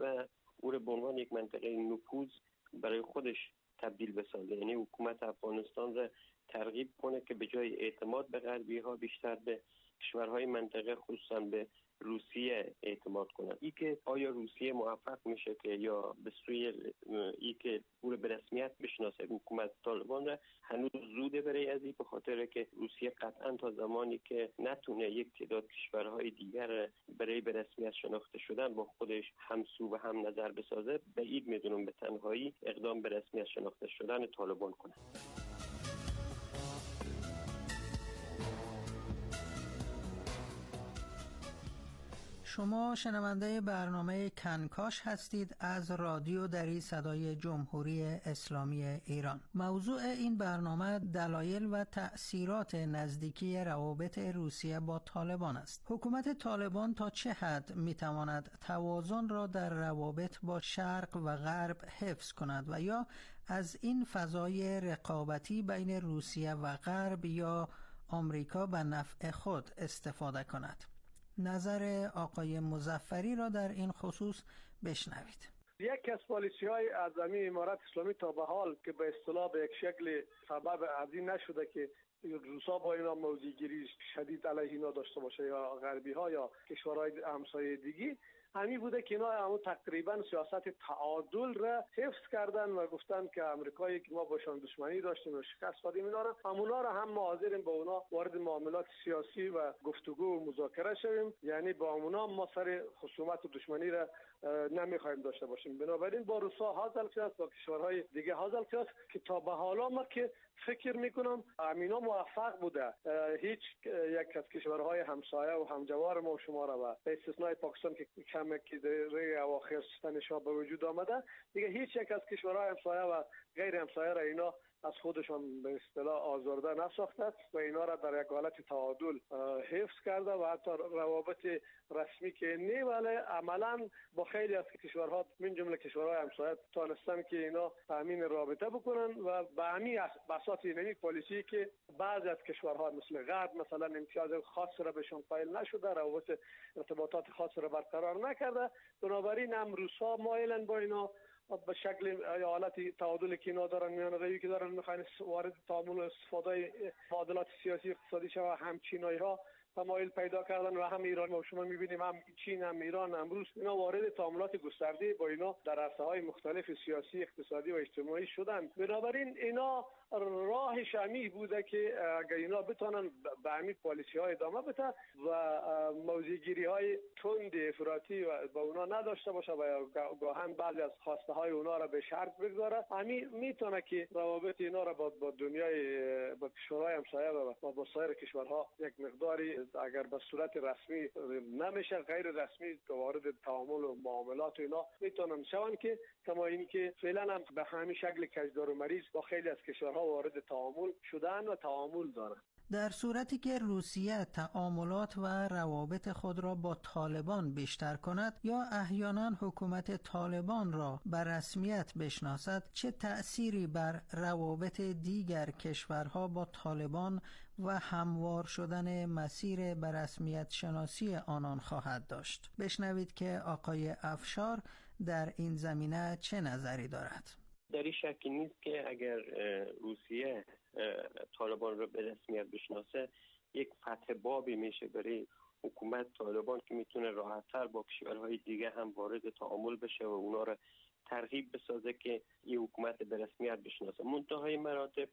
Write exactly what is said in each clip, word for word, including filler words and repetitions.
و او را به عنوان یک منطقه نفوذ برای خودش تبدیل بسازه. یعنی حکومت افغانستان را ترغیب کنه که به جای اعتماد به غربی ها بیشتر به کشورهای منطقه خصوصا به روسیه اعتماد کنند. ای که آیا روسیه موفق میشه که یا به سوی ای که او به رسمیت بشناسه حکومت طالبان را، هنوز زوده برای از این، به خاطر که روسیه قطعا تا زمانی که نتونه یک تعداد کشورهای دیگر برای به رسمیت شناخته شدن با خودش همسو و هم نظر بسازه، بعید میدونم به تنهایی اقدام به رسمیت شناخته شدن طالبان کنه. شما شنونده برنامه کنکاش هستید از رادیو دری صدای جمهوری اسلامی ایران. موضوع این برنامه دلایل و تأثیرات نزدیکی روابط روسیه با طالبان است. حکومت طالبان تا چه حد میتواند توازن را در روابط با شرق و غرب حفظ کند و یا از این فضای رقابتی بین روسیه و غرب یا آمریکا به نفع خود استفاده کند؟ نظر آقای مظفری را در این خصوص بشنوید. یکی از پالیسی های اعظمی امارت اسلامی تا به حال که به اصطلاح به یک شکل سبب از این نشده که روسا با اینا موضع‌گیری شدید علیه اینا داشته باشه یا غربی ها یا کشورهای همسایه دیگه، همین بوده که اینا همون تقریبا سیاست تعادل را حفظ کردن و گفتن که امریکایی که ما باشون دشمنی داشتیم و شکست دادیم اینا را، همونا را هم ما حاضریم با اونا وارد معاملات سیاسی و گفتگو و مذاکره شویم، یعنی با اونا ما سر خصومت و دشمنی را نمیخوایم داشته باشیم. بنابراین با روسا حاصل شد، با کشورهای دیگه حاصل شد که تا به حالا ما که فکر میکنم امینا موفق بوده هیچ یک از کشورهای همسایه و همجوار ما و شما را و به استثنای پاکستان که کمی که در اواخر سیستانش ها به وجود آمده، دیگه هیچ یک از کشورهای همسایه و غیر همسایه را اینا از خودشان به اصطلاح آزرده نساخته و اینا را در یک حالت تعادل حفظ کرده و حتی روابط رسمی که نه، ولی عملا با خیلی از کشورها من جمله کشورهای همسایه تانستن که اینا تامین رابطه بکنن و به همین بساط اینمی پالیسی که بعضی از کشورها مثل غرب مثلا امتیاز خاص را بهشون قائل نشده، روابط ارتباطات خاص را برقرار نکرده. بنابراین هم روسا مایلن با اینا به شکل حالت تعادل که اینا دارن میان روی که دارن میخواین وارد تعامل و استفاده معادلات سیاسی اقتصادی شوه، هم چینایی ها تمایل پیدا کردن و هم ایران و شما میبینیم هم چین هم ایران هم روس اینا وارد تعاملات گسترده با اینا در عرصه‌های مختلف سیاسی اقتصادی و اجتماعی شدن. بنابراین اینا راه شمی بوده که اگر اینا بتونن به همین پالیسی ها ادامه بده و موضع‌گیری های تند افراطی و با اونا نداشته باشه و گاهن بعضی از خواسته های اونا را به شرط بگذاره، همین میتونه که روابط اینا را با, با دنیای با کشورهای همسایه و با سایر کشورها یک مقداری اگر به صورت رسمی نمیشه غیر رسمی وارد تعامل و معاملات و اینا میتونن شون که کما این که فعلا هم به همین شکل کجدار و مریض با خیلی از کشورها وارد تعامل شدن و تعامل دارن. در صورتی که روسیه تعاملات و روابط خود را با طالبان بیشتر کند یا احیانا حکومت طالبان را به رسمیت بشناسد، چه تأثیری بر روابط دیگر کشورها با طالبان و هموار شدن مسیر به رسمیت شناسی آنان خواهد داشت؟ بشنوید که آقای افشار در این زمینه چه نظری دارد. در این شکی نیست که اگر روسیه طالبان رو به رسمیت بشناسه یک فتح بابی میشه برای حکومت طالبان که میتونه راحت‌تر با کشورهای دیگه هم وارد تعامل بشه و اونا رو ترغیب بسازه که این حکومت به رسمیت بشناسه. منتهای مراتب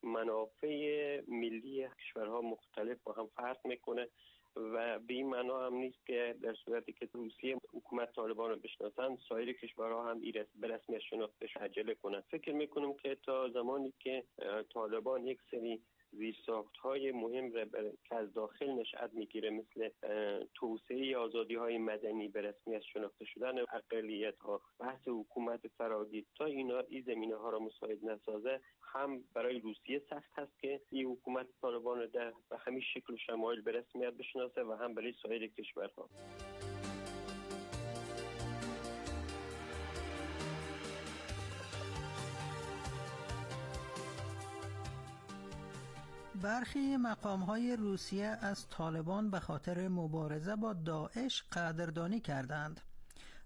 منافع ملی کشورها مختلف با هم فرق میکنه و به این معنا هم نیست که در صورتی که روسیه حکومت طالبان رو بشناسن سایر کشورها هم ایرس به رسمیت شناختش عجله کنند. فکر میکنم که تا زمانی که طالبان یک سری زیرساخت‌های مهم را که از داخل نشأت میگیره مثل توسعه آزادی‌های مدنی به رسمیت شناخته شدن اقلیت‌ها، بحث حکومت فراگیر، تا اینا این زمینه‌ها را مساعد نسازه، هم برای روسیه سخت هست که این حکومت طالبان را در به همین شکل و شمایل به رسمیت بشناسه و هم برای سایر کشورها. برخی مقام‌های روسیه از طالبان به خاطر مبارزه با داعش قدردانی کردند.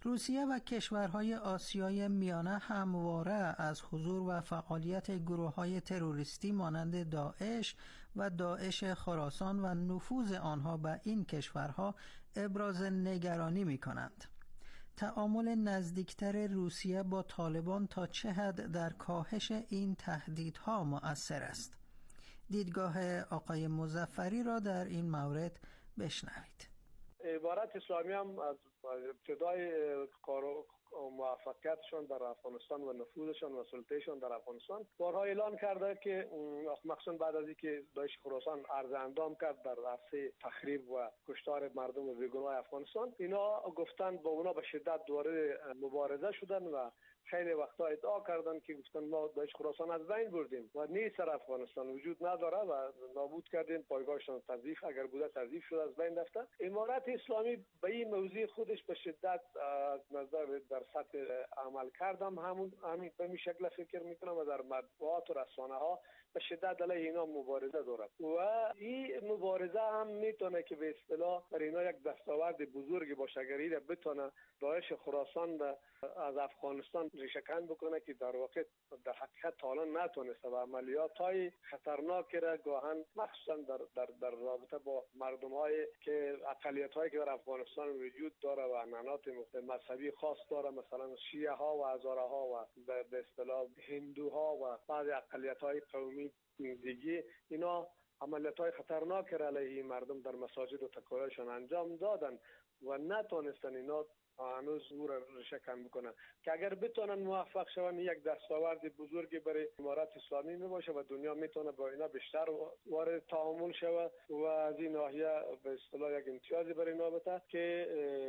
روسیه و کشورهای آسیای میانه همواره از حضور و فعالیت گروه‌های تروریستی مانند داعش و داعش خراسان و نفوذ آنها به این کشورها ابراز نگرانی می‌کنند. تعامل نزدیکتر روسیه با طالبان تا چه حد در کاهش این تهدیدها مؤثر است؟ دیدگاه آقای مظفری را در این مورد بشنوید. امارات اسلامی هم از ابتدای کار موفقیتشان در افغانستان و نفوذشان و سلطهشان در افغانستان بارها اعلان کرده که مخصوصا بعد از اینکه داعش خراسان عرض اندام کرد در عرصه تخریب و کشتار مردم بیگناه افغانستان، اینا گفتن با اونا به شدت وارد مبارزه شدن و خیلی وقتا ادعا کردن که گفتن ما داعش خراسان از بین بردیم و نیست در افغانستان وجود نداره و نابود کردیم، پایگاهشان تضعیف اگر بوده تضعیف شده از بین رفته. امارات اسلامی به این موضوع خودش به شدت نظر در سطح عمل کردم همون همین به این شکل فکر میکنم و در مطبوعات و رسانه ها به شدت علیه اینا مبارزه دارد و این مبارزه هم میتونه که به اصطلاح در اینا یک دستاورد بزرگی باشه اگر اینا بتونه داعش خراسان از افغانستان ریشه‌کن بکنه که در واقع در حقیقت تا الان نتونسته و عملیات‌های خطرناکی را گاهن مخصوصا در در در رابطه با مردم‌های که اقلیت‌هایی که در افغانستان وجود داره و عنعنات مذهبی خاص داره، مثلا شیعه ها و هزاره ها و به اصطلاح هندوها و بعض اقلیت‌های قومی دیگه، اینا عملیات‌های خطرناکی را علیه مردم در مساجد و تکایشان انجام دادن و نتونستن اینا هنوز او را ریشه‌کن میکنن که اگر بتونن موفق شون یک دستاورد بزرگی برای امارات اسلامی میباشه و دنیا میتونه با اینا بیشتر وارد تعامل شود و از این ناحیه به اصطلاح یک امتیازی برای اینا بده که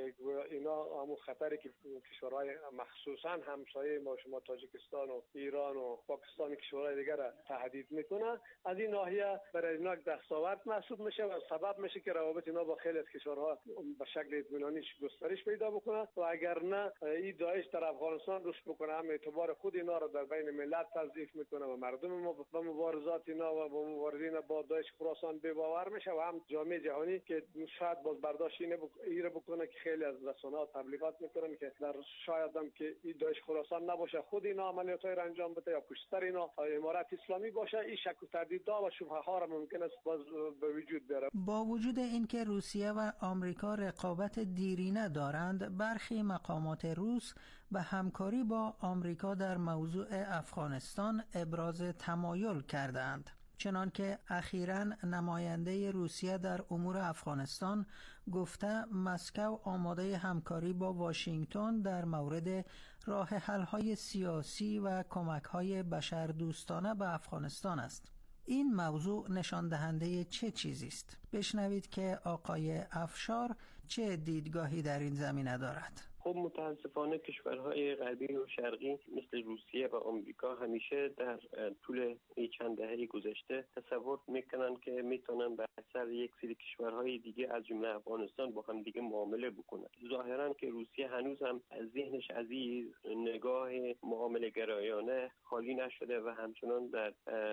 اینا همون خطری که کشورهای مخصوصا همسایه ما شما تاجیکستان و ایران و پاکستان و کشورهای دیگر را تهدید میکنه، از این ناحیه برای اینا یک دستاورد محسوب میشه و سبب میشه که روابط اینا با خیلی از کشورها به شکل اطمینانی گسترش پیدا بکنه و اگر نه این داعش در افغانستان رشد بکنه هم اعتبار خود اینا را در بین ملت تضعیف میکنه و مردم ما به مبارزات اینا و با مبارزین با داعش خراسان بی‌باور میشه و هم جامعه جهانی که شاید باز برداشت اینه ایره بکنه که خیلی از رسانه‌ها تبلیغات میکنن که در شاید هم که این داعش خراسان نباشه خود اینا عملیات‌های را انجام بده یا پشتر اینا امارات اسلامی باشه، این شک و تردیدها و شبهه ها را ممکن است باز به وجود بیاره. با وجود اینکه روسیه و آمریکا رقابت دیرینه دارند، برخی مقامات روس به همکاری با آمریکا در موضوع افغانستان ابراز تمایل کردند. چنانکه اخیراً نماینده روسیه در امور افغانستان گفته مسکو آماده همکاری با واشنگتن در مورد راه حل‌های سیاسی و کمک‌های بشردوستانه به افغانستان است. این موضوع نشان دهنده چه چیزی است؟ بشنوید که آقای افشار چه دیدگاهی در این زمینه دارد. خب متاسفانه کشورهای غربی و شرقی مثل روسیه و آمریکا همیشه در طول چند دهه گذشته تصور میکنن که میتونن به اثر یک سری کشورهای دیگه از جمله افغانستان با هم دیگه معامله بکنن. ظاهرا که روسیه هنوز هم از ذهنش از این نگاه معامله گرایانه خالی نشده و همچنان در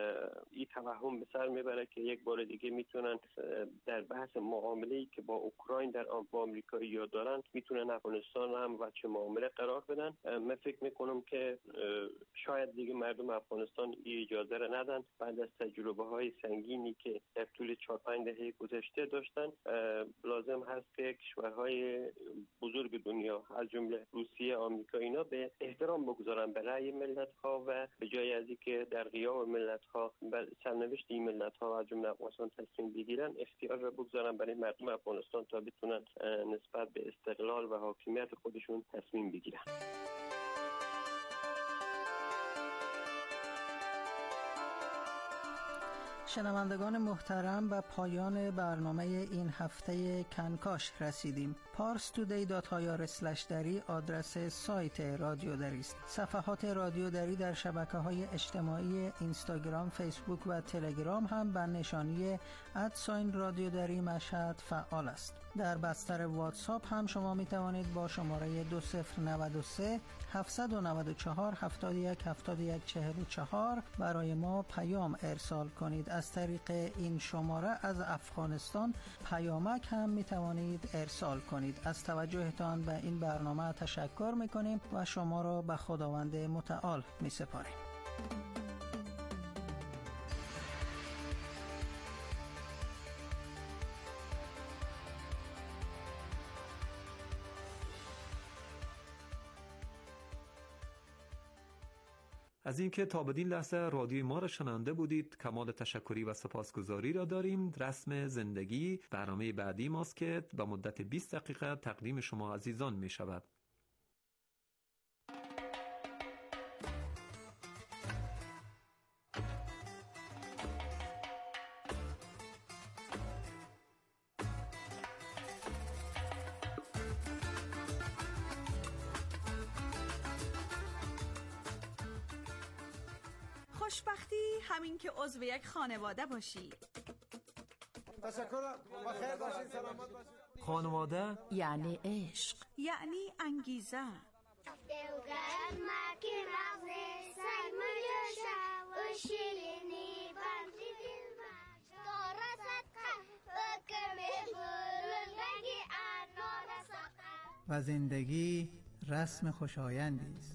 این توهم به سر میبره که یک بار دیگه میتونن در بحث معامله‌ای که با اوکراین در با آمریکایی‌ها دارن میتونن افغانستان هم وچه معامله قرار بدن. من فکر میکنم که شاید دیگه مردم افغانستان این اجازه را ندن بعد از تجربه های سنگینی که در طول چهار پنج دهه گذشته داشتن. لازم هست که کشورهای بزرگ دنیا از جمله روسیه، آمریکا اینا به احترام بگذارن به رأی ملت ها و به جای از اینکه در غیاب ملت ها بر سرنوشت این ملت ها از جمله افغانستان تصمیم بگیرن، اختیار را بگذارن برای مردم افغانستان تا بتونن نسبت به استقلال و حاکمیت خودشون تصمیم بگیرن. شنوندگان محترم، به پایان برنامه این هفته کنکاش رسیدیم. پارس تودی دات آی آر اسلش دری آدرس سایت رادیو دری است. صفحات رادیو دری در شبکه‌های اجتماعی اینستاگرام، فیسبوک و تلگرام هم به نشانی ادساین رادیو دری مشهد فعال است. در بستر واتساپ هم شما می توانید با شماره دو صفر نه سه هفت نه چهار هفت یک هفت یک چهار چهار برای ما پیام ارسال کنید. از طریق این شماره از افغانستان پیامک هم می توانید ارسال کنید. از توجهتان به این برنامه تشکر می کنیم و شما را به خداوند متعال می سپاریم. از اینکه تا بدین لحظه رادیوی ما را شنونده بودید کمال تشکری و سپاسگزاری را داریم. رسم زندگی برنامه بعدی ماست که به مدت بیست دقیقه تقدیم شما عزیزان می شود. خوشبختی همین که عضو یک خانواده باشی. تشکر. بخیر باشید، سلامت باشید. خانواده یعنی عشق، یعنی انگیزه. و زندگی رسم خوشایندی است.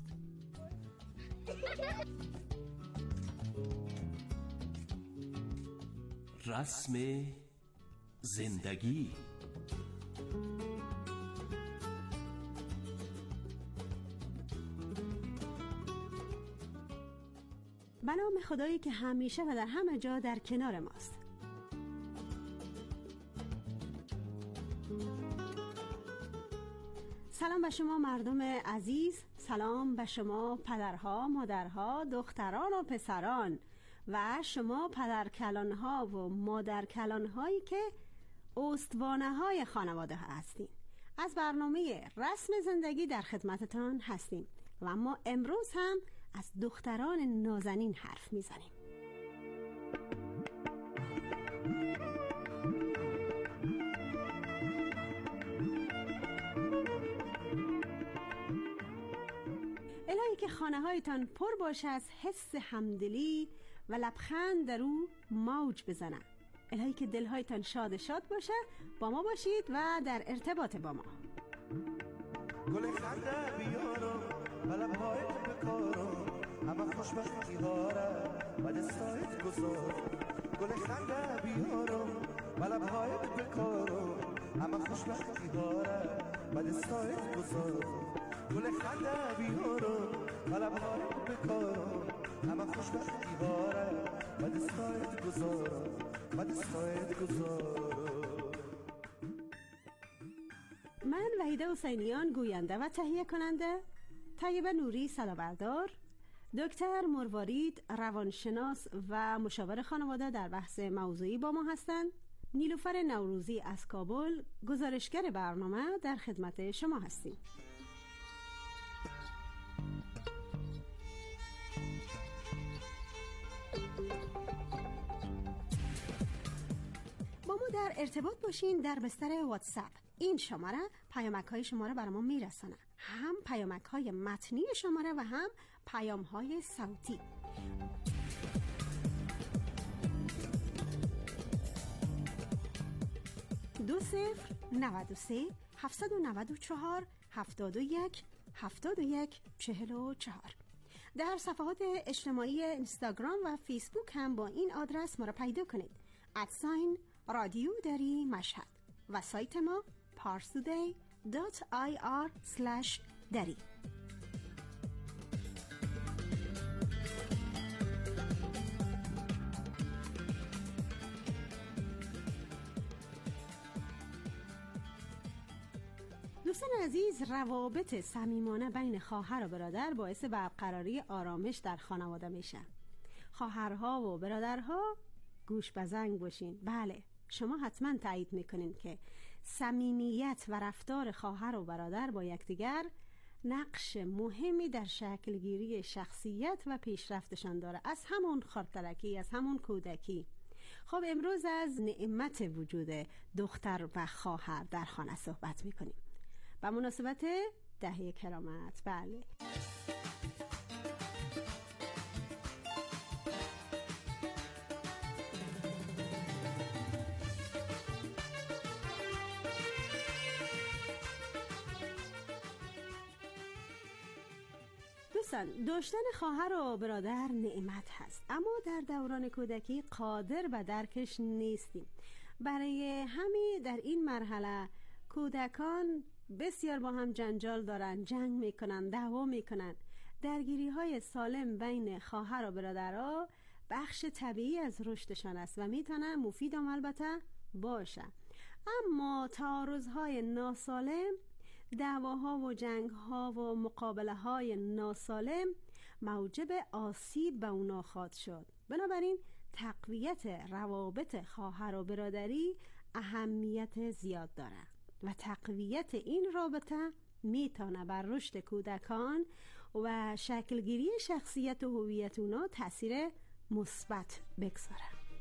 رسم زندگی. به نام خدایی که همیشه و در همه جا در کنار ماست. سلام به شما مردم عزیز، سلام به شما پدرها، مادرها، دختران و پسران و شما پدرکلانها و مادرکلانهایی که استوانه های خانواده هستین. از برنامه رسم زندگی در خدمتتان هستیم و ما امروز هم از دختران نازنین حرف میزنیم. الهی که خانه هایتان پر باشه از حس همدلی و لبخند در او موج بزنه. الهی که دلهایتان شاد شاد باشه. با ما باشید و در ارتباط با ما. گل خنده بیارم و لبهایت بکارم، همه خوشبختی هاره و دستایت گذارم. گل خنده بیارم و لبهایت بکارم، همه خوشبختی هاره و دستایت گذارم. گل خنده بیارم و لبهایت بکارم، همه خوشبختی هاره و دستایت گذارم و دستایت گذارم. من وحیده حسینیان گوینده و تهیه کننده، طیبه نوری صدابردار، دکتر مروارید روانشناس و مشاور خانواده در بحث موضوعی با ما هستند. نیلوفر نوروزی از کابل گزارشگر برنامه در خدمت شما هستیم. با ما در ارتباط باشین در بستر واتساپ. این شماره پیامک های شما را برای ما میرسانه، هم پیامک های متنی شماره و هم پیام های صوتی. دو صفر نود و سه هفتصد و نود و چهار هفتاد و یک هفتاد و یک چهل و چهار. در صفحات اجتماعی اینستاگرام و فیسبوک هم با این آدرس ما را پیدا کنید. ادساین رادیو دری مشهد و سایت ما پارسودی دات آی آر سلش دری. دوستان عزیز، روابط صمیمانه بین خواهر و برادر باعث برقراری آرامش در خانواده میشه. خواهرها و برادرها گوش به زنگ باشین. بله، شما حتما تایید میکنین که صمیمیت و رفتار خواهر و برادر با یکدیگر نقش مهمی در شکلگیری شخصیت و پیشرفتشان داره. از همون خردترکی، از همون کودکی. خب امروز از نعمت وجود دختر و خواهر در خانه صحبت میکنیم و مناسبت دهه کرامت. بله دوستان، داشتن خواهر و برادر نعمت هست، اما در دوران کودکی قادر به درکش نیستیم. برای همین در این مرحله کودکان بسیار با هم جنجال دارن، جنگ میکنن، دعوا میکنن. درگیری های سالم بین خواهر و برادرها بخش طبیعی از رشدشان است و میتونه مفید هم البته باشه. اما تعارض های ناسالم، دعواها و جنگها و مقابله های ناسالم موجب آسیب به اونا خواهد شد. بنابراین تقویت روابط خواهر و برادری اهمیت زیاد داره و تقویت این رابطه میتونه بر رشد کودکان و شکلگیری شخصیت و هویت اونا تاثیر مثبت بگذاره.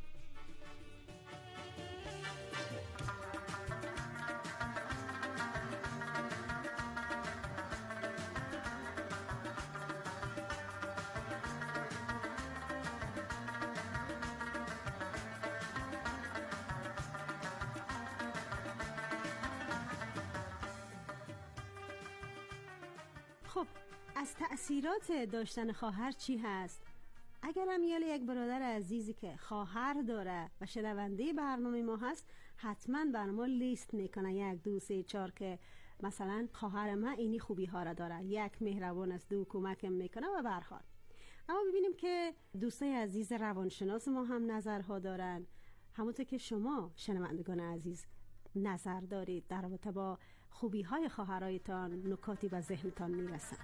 خب از تأثیرات داشتن خواهر چی هست؟ اگر هم یک برادر عزیزی که خواهر داره و شنونده برنامه ما هست، حتما بر ما لیست میکنه یک دو سه چار که مثلا خواهر ما اینی خوبی ها را داره، یک مهربان است، دو کمکم میکنه و برخواد. اما ببینیم که دوستای عزیز روانشناس ما هم نظرها دارن، همونطور که شما شنوندگان عزیز نظر دارید در رابطه با خوبی های خواهرایتان، نکاتی به ذهنتان میرسن.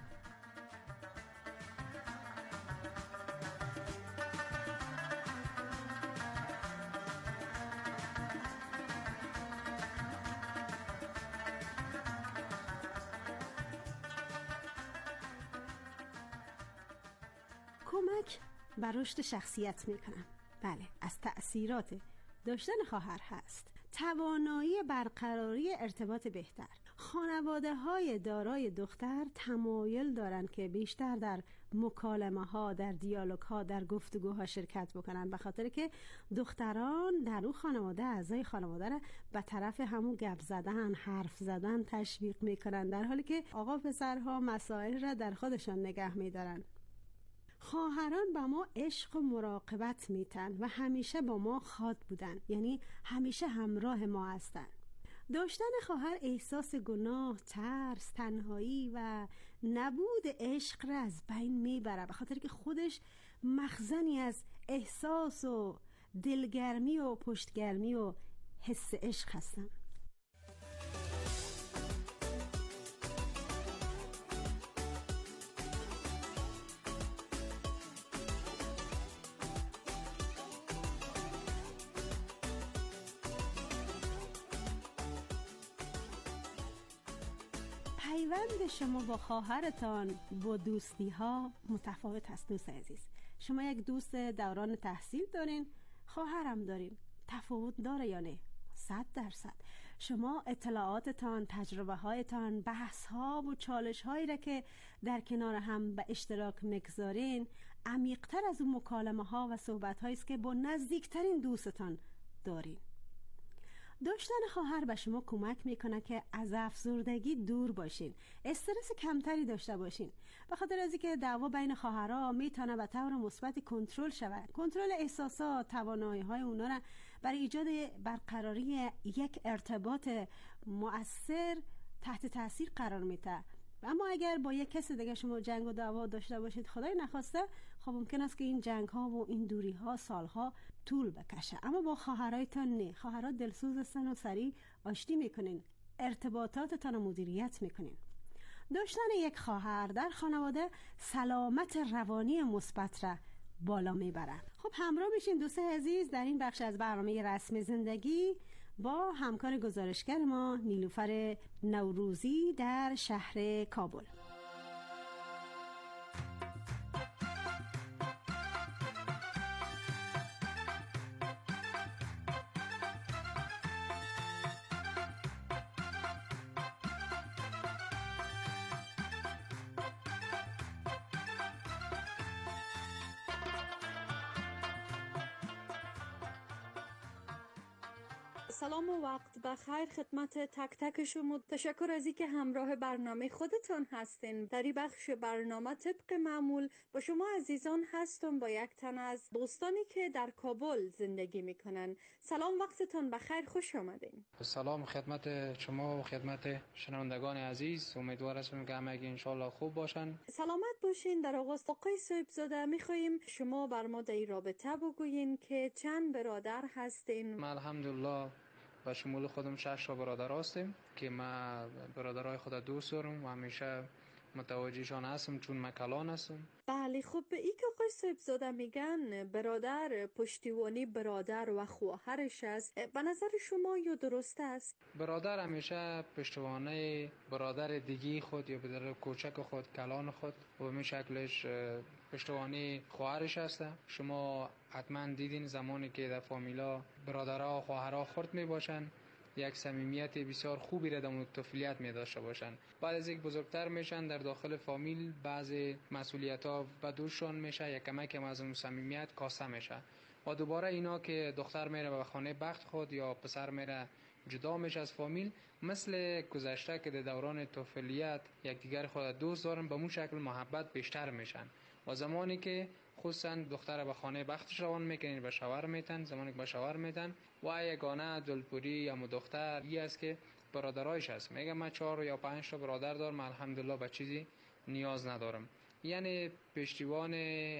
کمک بر رشد شخصیت میکنن. بله، از تأثیرات داشتن خواهر هست توانایی برقراری ارتباط بهتر. خانواده های دارای دختر تمایل دارند که بیشتر در مکالمه ها، در دیالوگ ها، در گفتگوها شرکت بکنن، به خاطر که دختران در اون خانواده اعضای خانواده را به طرف همون گپ زدن، حرف زدن تشویق میکنن، در حالی که آقا پسرها مسائل را در خودشان نگه میدارن. خواهران با ما عشق و مراقبت میتن و همیشه با ما خاد بودن، یعنی همیشه همراه ما هستن. داشتن خواهر احساس گناه، ترس، تنهایی و نبود عشق را از بین میبره، به خاطر که خودش مخزنی از احساس و دلگرمی و پشتگرمی و حس عشق هستن. پیوند شما با خواهرتان با دوستی ها متفاوت است. دوست عزیز، شما یک دوست دوران تحصیل دارین، خواهرم دارین، تفاوت داره یا نه؟ صد درصد. شما اطلاعاتتان، تجربه هایتان، بحث ها و چالش هایی را که در کنار هم به اشتراک مگذارین عمیق‌تر از اون مکالمه ها و صحبت هایی است که با نزدیکترین دوستتان دارین. داشتن خواهر به شما کمک میکنه که از افسردگی دور باشین، استرس کمتری داشته باشین، به خاطر از اینکه دعوا بین خواهرها میتونه به طور مثبت کنترل شود. کنترل احساسات، توانایی های اونا را برای ایجاد برقراری یک ارتباط مؤثر تحت تاثیر قرار میده. اما اگر با یک کس دیگه شما جنگ و دعوا داشته باشید، خدای نخواسته، خب ممکن است که این جنگ ها و این دوری ها سالها طول بکشه. اما با خواهرایتان نه، خواهرها دلسوز هستن و سریع آشتی میکنین، ارتباطاتتان رو مدیریت میکنین. داشتن یک خواهر در خانواده سلامت روانی مثبت را بالا میبره. خب همراه بشین دوست عزیز در این بخش از برنامه رسم زندگی با همکار گزارشگر ما نیلوفر نوروزی در شهر کابل. سلام و وقت بخیر خدمت تک تک شما. تشکر از اینکه همراه برنامه خودتان هستین. در این بخش برنامه طبق معمول با شما عزیزان هستم با یک تن از دوستانی که در کابل زندگی میکنن. سلام، وقتتان بخیر، خوش آمدین. سلام خدمت شما و خدمت شنوندگان عزیز. امیدوار هستم که همگی انشالله خوب باشن. سلامت باشین. در آغاز آقای صاحب زاده میخواییم شما بر ما در این رابطه بگوین که چند برادر هستین؟ ما الحمدلله و شمول خودم شش تا برادر هستیم که ما برادرای خود دوست دارم و همیشه متوجهشان هستم چون من کلان هستم. بله، خب این که آقای صاحب زاده میگن برادر پشتیبانی برادر و خواهرش است، به نظر شما یا درست است؟ برادر همیشه پشتیبانی برادر دیگی خود یا برادر کوچک خود، کلان خود و به شکلش پشتیبانی خواهرش هست. شما حتما دیدین زمانی که در فامیلا برادرها و خواهرها خرد می باشن یک صمیمیت بسیار خوبی را در طفولیت می داشته باشن. بعد از یک بزرگتر میشن در داخل فامیل بعضی مسئولیت ها به دوششان میشه، یک کمک از اون صمیمیت کاسته میشه و دوباره اینا که دختر میره به خانه بخت خود یا پسر میره جدا میشه از فامیل، مثل گذشته که در دوران طفولیت یکدیگر خود دوست دارن به اون شکل محبت بیشتر میشن و زمانی که خصوصا دختر به خانه بختش روان میکنین به شوهر میتن، زمانی که به شوهر میتن و یگانه دلپوری یا دختر ای است که برادرایش هست. میگم من چهار یا پنج تا برادر دارم، الحمدلله به چیزی نیاز ندارم. یعنی پشتیبان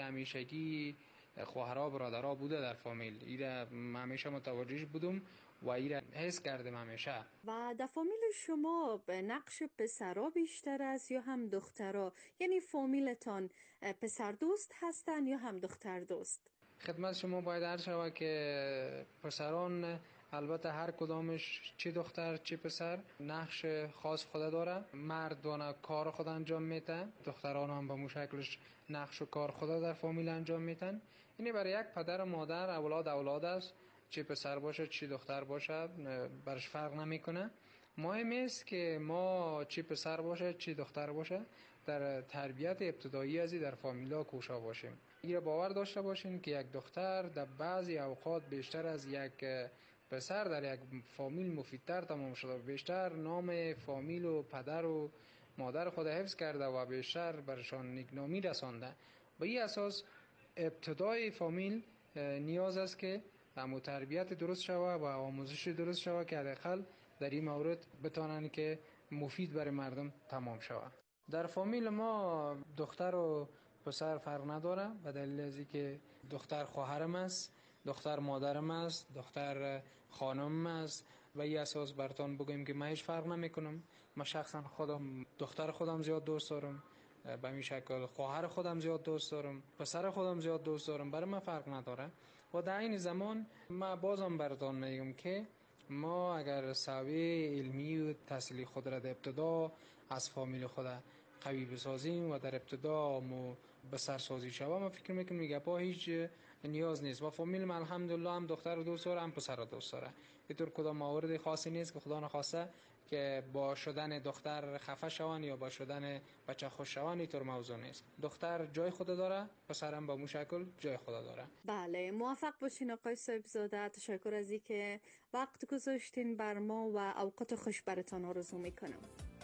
همیشگی خواهرها برادرها بوده در فامیل، ایره همیشه متوجهش بودم و ایره حس کردم همیشه. و در فامیل شما به نقش پسرها بیشتر است یا هم دخترها؟ یعنی فامیلتان پسر دوست هستن یا هم دختر دوست؟ خدمت شما باید عرض شود که پسران البته هر کدامش چه دختر چه پسر نقش خاص خود داره. مردان کار خود انجام میتن، دختران هم به مشکلش نقش و کار خود در فامیل انجام میتن. اینه برای یک پدر و مادر اولاد اولاد است، چه پسر باشه چه دختر باشه برش فرق نمیکنه. مهم است که ما چه پسر باشه چه دختر باشه در تربیت ابتدایی ازی در فامیلا کوشا باشیم. این باور داشته باشین که یک دختر در بعضی اوقات بیشتر از یک پسر در یک فامیل مفیدتر تمام شده، بیشتر نام فامیل و پدر و مادر خود حفظ کرده و بیشتر برشان نیکنامی رسانده. به این اساس ابتدای فامیل نیاز است که اما تربیت درست شوه و آموزش درست شوه که حداقل در این مورد بتانن که مفید برای مردم تمام شوه. در فامیل ما دختر و پسر فرق نداره به دلیل از اینکه دختر خواهرم است، دختر مادرم است، دختر خانمم است و این اساس براتون بگم که من هیچ فرق نمیکنم. من شخصا خودم دختر خودم زیاد دوست دارم، به این شکل خواهر خودم زیاد دوست دارم، پسر خودم زیاد دوست دارم، برای من فرق نداره. و در این زمان من بازم براتون میگم که ما اگر سویه علمی و تحصیلی خود را در ابتدا از فامیل خود قوی بسازیم و در ابتدا مو به سرسازی شویم، من فکر میکنم میگه با هیچ نیاز نیست. و فامیل من الحمدلله هم دختر رو دوست داره هم پسر رو دوست داره. اینطور کدام مورد خاصی نیست که خدا نخواسته که با شدن دختر خفه شون یا با شدن بچه خوش شون. اینطور موضوع نیست. دختر جای خود داره، پسرم با مو شکل جای خود داره. بله، موفق باشین آقای صاحب زاده. تشکر از اینکه وقت گذاشتین بر ما و اوقات خوش براتون آرزو میکنم.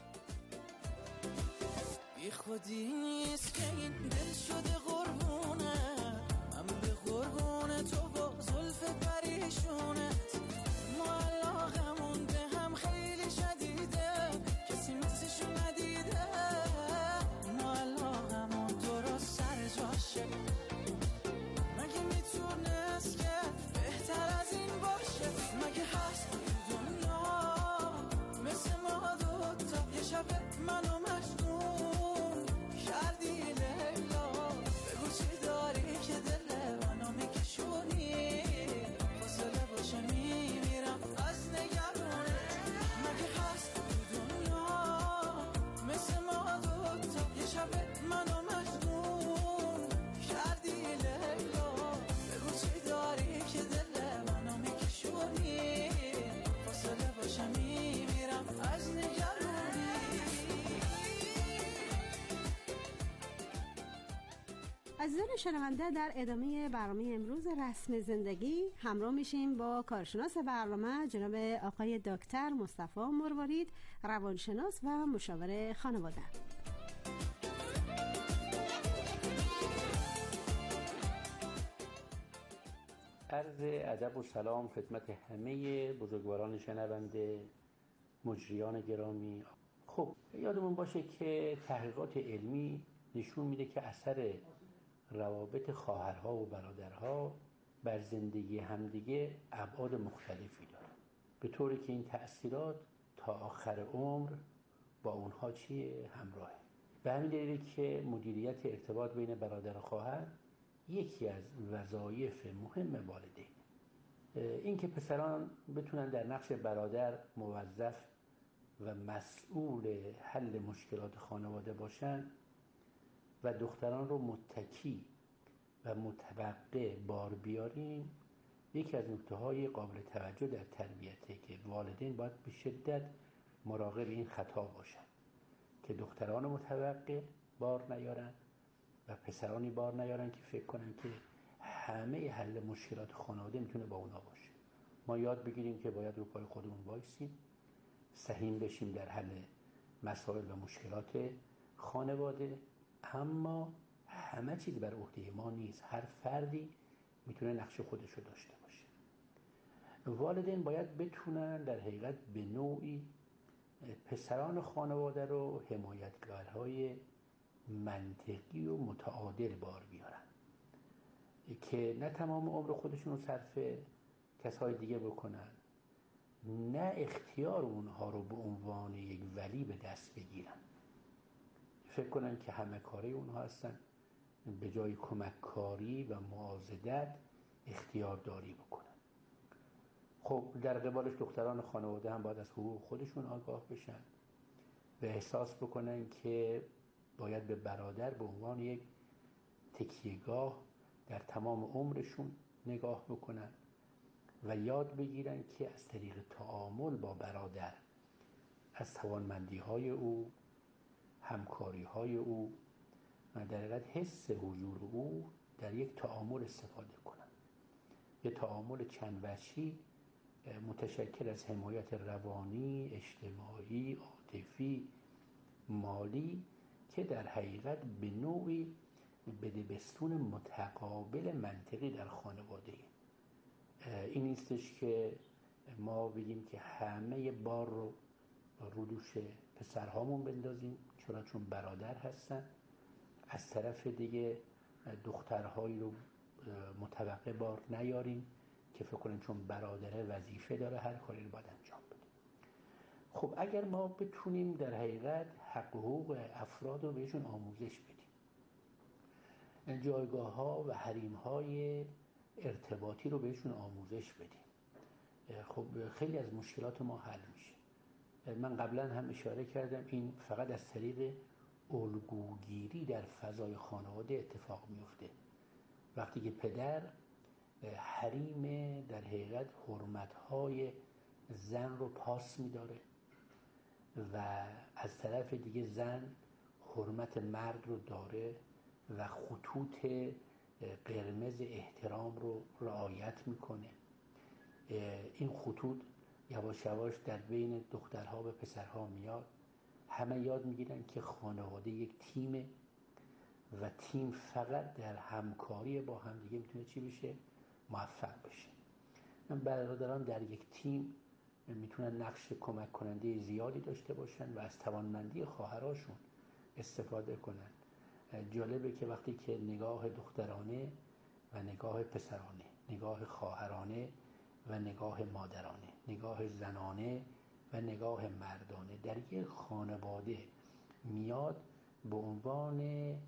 بی خودی نیست که این دل شده قربونه، من به قربونه تو با زلف پریشونت. ما علاقمون به هم خیلی شدیده، کسی مثلشو ندیده. ما علاقمون درست سر جاشه، مگه میتونست که بهتر از این باشه؟ مگه هست دنیا مثل ما دوتا؟ یه شب منو مجنون کردی لیلا، عزیزان شنونده، در ادامه برنامه امروز رسم زندگی همراه میشیم با کارشناس برنامه جناب آقای دکتر مصطفی مروارید، روانشناس و مشاور خانواده. عرض ادب و سلام خدمت همه بزرگواران شنونده، مجریان گرامی. خب یادمون باشه که تحقیقات علمی نشون میده که اثر روابط خواهرها و برادرها بر زندگی همدیگه ابعاد مختلفی داره، به طوری که این تأثیرات تا آخر عمر با اونها چیه؟ همراهه. به همین دلیله که مدیریت ارتباط بین برادر و خواهر یکی از وظایف مهم والدین. این که پسران بتونن در نقش برادر موظف و مسئول حل مشکلات خانواده باشن و دختران رو متکی و متوقع بار بیاریم، یکی از نکته‌های قابل توجه در تربیته که والدین باید به شدت مراقب این خطا باشن که دختران متوقع بار نیارن و پسرانی بار نیارن که فکر کنن که همه حل مشکلات خانواده میتونه با اونا باشه. ما یاد بگیریم که باید رو پای خودمون وایسیم، سهیم بشیم در حل مسائل و مشکلات خانواده، اما همه چیز بر عهده ما نیست. هر فردی میتونه نقش خودش رو داشته باشه. والدین باید بتونن در حقیقت به نوعی پسران خانواده رو حمایتگرهای منطقی و متعادل بار بیارن که نه تمام عمر خودشون رو صرف کسای دیگه بکنن، نه اختیار اونها رو به عنوان یک ولی به دست بگیرن، فکر کنن که همه کاری اونها هستن، به جای کمک کاری و معاضدت اختیارداری بکنن. خب در قبالش دختران خانواده هم باید از حقوق خودشون آگاه بشن و احساس بکنن که باید به برادر به عنوان یک تکیهگاه در تمام عمرشون نگاه بکنن و یاد بگیرن که از طریق تعامل با برادر از توانمندی‌های او، همکاری‌های او و در حقیقت حس حضور او در یک تعامل استفاده کنن. یک تعامل چند وجهی متشکل از حمایت روانی، اجتماعی، عاطفی، مالی که در حقیقت به نوعی بدبستون متقابل منطقی در خانواده. این نیستش که ما بگیم که همه بار رو رو دوش پسرهامون بندازیم چرا چون برادر هستن، از طرف دیگه دخترهایی رو متوقع بار نیاریم که فکر کنیم چون برادره وظیفه داره هر کاری رو باید انجام بده. خب اگر ما بتونیم در حقیقت حق و حقوق افراد رو بهشون آموزش بدیم، جایگاه ها و حریم های ارتباطی رو بهشون آموزش بدیم، خب خیلی از مشکلات ما حل میشه. من قبلا هم اشاره کردم این فقط از طریق الگوگیری در فضای خانواده اتفاق میفته. وقتی که پدر حریم در حقیقت حرمت‌های زن رو پاس می‌داره و از طرف دیگه زن حرمت مرد رو داره و خطوط قرمز احترام رو رعایت میکنه، این خطوط یواش یواش در بین دخترها و پسرها میاد. همه یاد میگیرن که خانواده یک تیمه و تیم فقط در همکاری با هم دیگه میتونه چی بشه؟ موفق بشه. برادران در یک تیم میتونن نقش کمک کننده زیادی داشته باشن و از توانمندی خواهراشون استفاده کنن. جالبه که وقتی که نگاه دخترانه و نگاه پسرانه، نگاه خواهرانه و نگاه مادرانه، نگاه زنانه و نگاه مردانه در یک خانواده میاد به عنوان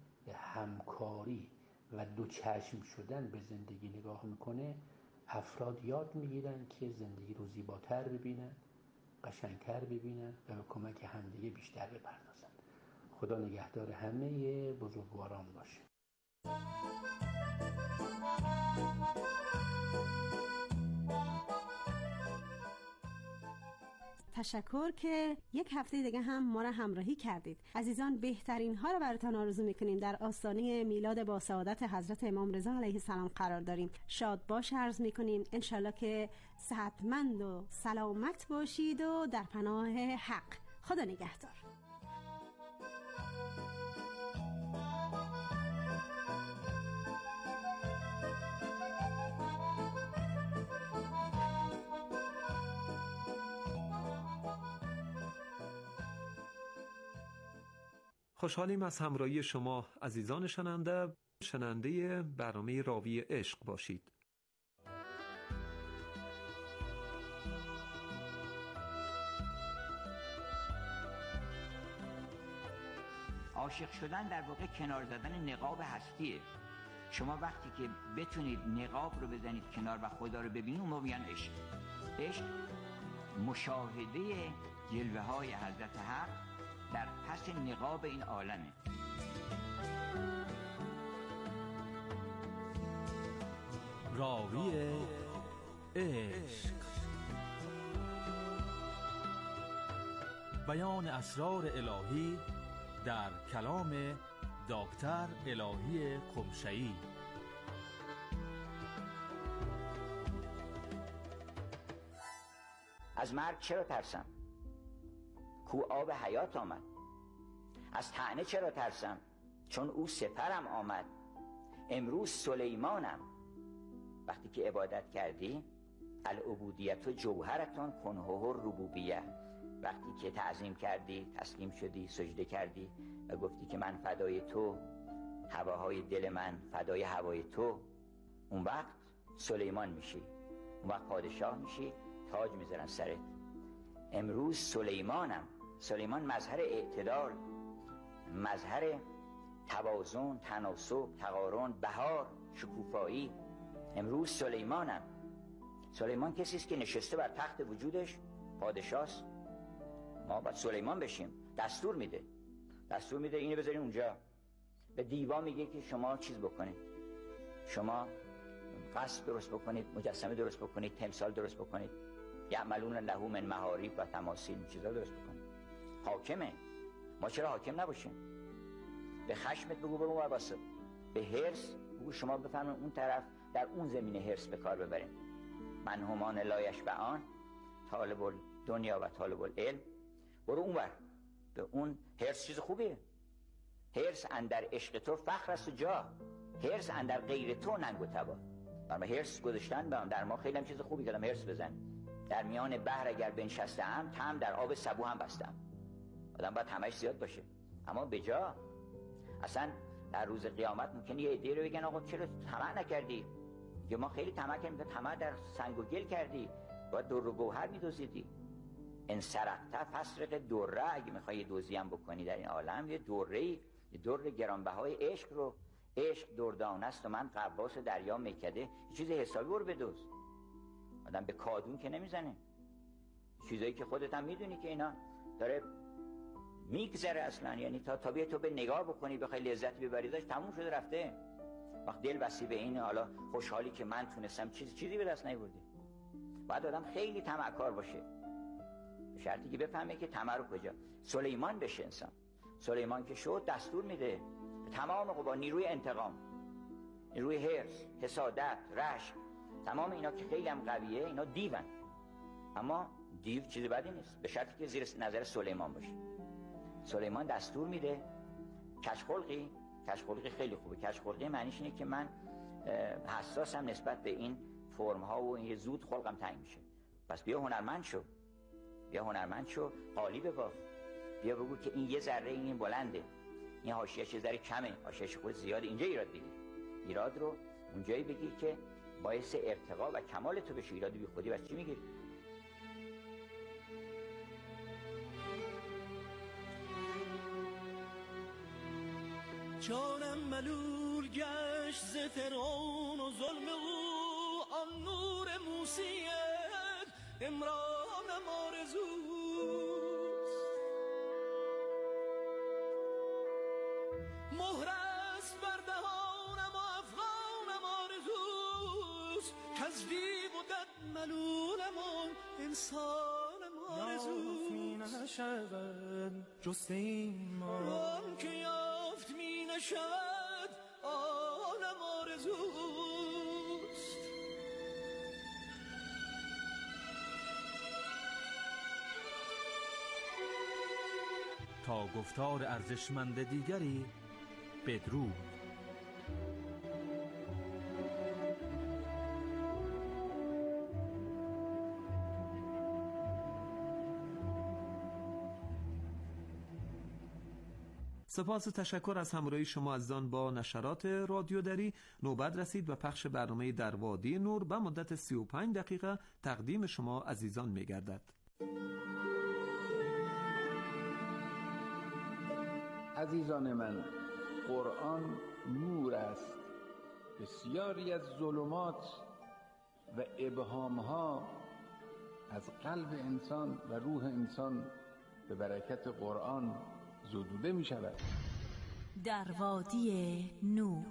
همکاری و دو چشم شدن به زندگی نگاه میکنه، افراد یاد میگیرن که زندگی رو زیباتر ببینن، قشنگتر ببینن و به کمک همدیگه بیشتر بپردازن. خدا نگهدار همه بزرگواران باشه. تشکر که یک هفته دیگه هم ما را همراهی کردید. عزیزان بهترین ها را براتون آرزو میکنیم. در آستانه میلاد با سعادت حضرت امام رضا علیه السلام قرار داریم. شاد باش عرض میکنیم. انشالله که صحتمند و سلامت باشید و در پناه حق. خدا نگهدار. خوشحالیم از همراهی شما عزیزان شنونده. شنونده برنامه راوی عشق باشید. عاشق شدن در واقع کنار زدن نقاب هستیه. شما وقتی که بتونید نقاب رو بزنید کنار و خدا رو ببینید، اون میگن عشق. عشق مشاهده جلوه های حضرت حق در پس نقاب این عالمه. راوی عشق، بیان اسرار الهی در کلام دکتر الهی قمشه‌ای. از مرگ چرا ترسم؟ کو آب حیات آمد. از طعنه چرا ترسم؟ چون او سپرم آمد. امروز سلیمانم. وقتی که عبادت کردی، العبودیت جوهرتون کنه الربوبیه. وقتی که تعظیم کردی، تسلیم شدی، سجده کردی و گفتی که من فدای تو، هواهای دل من فدای هوای تو، اون وقت سلیمان میشی. اون وقت پادشاه میشی، تاج میذارن سرت. امروز سلیمانم. سلیمان مظهر اعتدال، مظهر توازن، تناسب، تقارن، بهار، شکوفایی. امروز سلیمانم. سلیمان کسی است که نشسته بر تخت وجودش، پادشاست. ما باید سلیمان بشیم. دستور میده دستور میده اینو بذارین اونجا. به دیوا میگه که شما چیز بکنید، شما قصد درست بکنید، مجسمه درست بکنید، تمثال درست بکنید، یعملون له من محاریب و تماثیل، چیزا درست بکنید. حاکمه. ما چرا حاکم نباشیم؟ به خشمت بگو برو اون واسه، به حرص بگو شما بفهمین اون طرف، در اون زمینه حرص به کار ببریم. من همان لا یشبعان، طالب دنیا و طالب العلم. برو اون ور، به اون حرص چیز خوبیه. حرص اندر عشق تو فخر است و جا، حرص اندر غیر تو ننگ و تبا. برای حرص گذاشتن در ما خیلی هم چیز خوبی کردم. حرص بزن. در میان بحر اگر بنشستم، طعم در آب سبو هم بستم. آدم باید طمعش زیاد باشه، اما به جا. اصلا در روز قیامت ممکنه یه عده رو بگن آقا چرا طمع نکردی؟ یا ما خیلی طمع کردیم، طمع در سنگ و گل کردی، باید در و گوهر می‌دزدیدی. ان سرقت فسرق دره. اگه می‌خوای دزدی هم بکنی در این عالم، یه دره‌ای، یه در گرانبهای عشق رو، عشق دردانه است و من غواص دریا میکده، یه چیز حسابی برو بدزد. آدم به کادون که نمیزنه. چیزایی که خودت هم میدونی که اینا داره میگذره اصلا، یعنی تا تا تو به نگاه بکنی بخوای لذت ببری داشت تموم شده رفته. وقت دل بسی به این، حالا خوشحالی که من تونستم چیز چیزی به دست نیاوردی. بعد آدم خیلی طمعکار باشه، به شرطی که بفهمه که طمع رو کجا. سلیمان بشه انسان. سلیمان که شد دستور میده تمام قوا، نیروی انتقام، نیروی حرص، حسادت، رشک، تمام اینا که خیلی هم قویه، اینا دیون. اما دیو چیز بدی نیست، به شرطی که زیر نظر سلیمان باشه. سلیمان دستور میده کشخلقی. کشخلقی خیلی خوبه. کشخلقی معنیش اینه که من حساسم نسبت به این فرم ها و این زود خلقم تنگ میشه. پس بیا هنرمند شو، بیا هنرمند شو، قالی بباف، بیا بگو که این یه ذره این بلنده، این حاشیه‌اش یه ذره کمه، حاشیه‌اش خود زیاده، اینجا ایراد بگیر. ایراد رو اونجایی بگیر که باعث ارتقا و کمال تو بشه. ایراد بی خودی واسه چی میگیری؟ جانم ملول گشت ز فرعون و ظلم او، آن نور موسیت امرانم آرزوست. مهر است بر دهانم و افغانم آرزوست، کز دیو و دد ملولم و انسانم آرزوست. آرزو می نشود جست ایمان، آن که یافت می نشود عالم آرزوست. تا گفتار ارزشمند دیگری بدرود. سپاس و تشکر از همراهی شما عزیزان با نشرات رادیو دری. نوبت رسید و پخش برنامه در وادی نور به مدت سی و پنج دقیقه تقدیم شما عزیزان می گردد. عزیزان من، قرآن نور است. بسیاری از ظلمات و ابهامها از قلب انسان و روح انسان به برکت قرآن زدوده می شود. در وادی نور.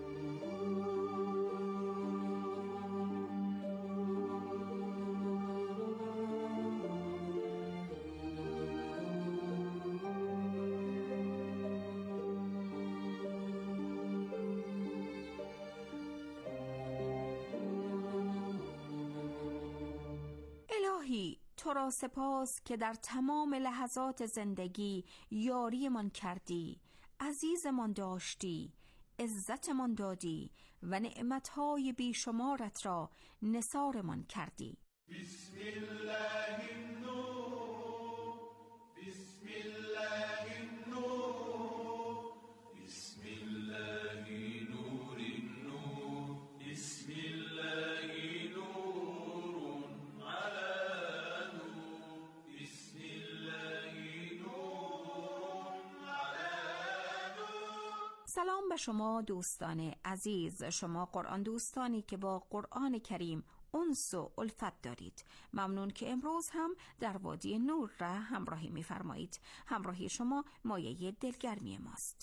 الهی تو را سپاس که در تمام لحظات زندگی یاری من کردی، عزیز من داشتی، عزت من دادی و نعمتهای بیشمارت را نثار من کردی. بسم الله النور، بسم الله النور، بسم الله نور النور، بسم الله نور على نور، بسم الله نور على نور. سلام به شما دوستان عزیز، شما قرآن دوستانی که با قرآن کریم انس و الفت دارید. ممنون که امروز هم در وادی نور را همراهی می‌فرمایید. همراهی شما مایه دلگرمی ماست.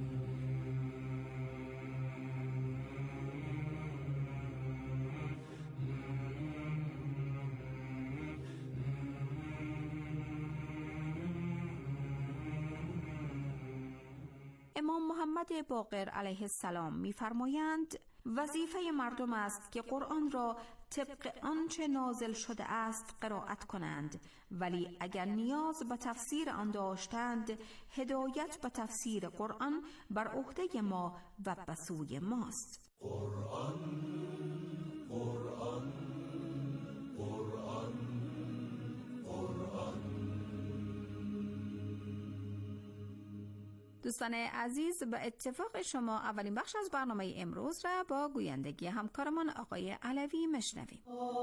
امام محمد باقر علیه السلام می‌فرمایند وظیفه مردم است که قرآن را طبق آنچه نازل شده است قرائت کنند، ولی اگر نیاز به تفسیر آن داشتند هدایت به تفسیر قرآن بر عهده ما و به سوی ماست. قرآن قرآن قرآن قرآن. دوستان عزیز، به اتفاق شما اولین بخش از برنامه امروز را با گویندگی همکارمان آقای علوی مشنویم.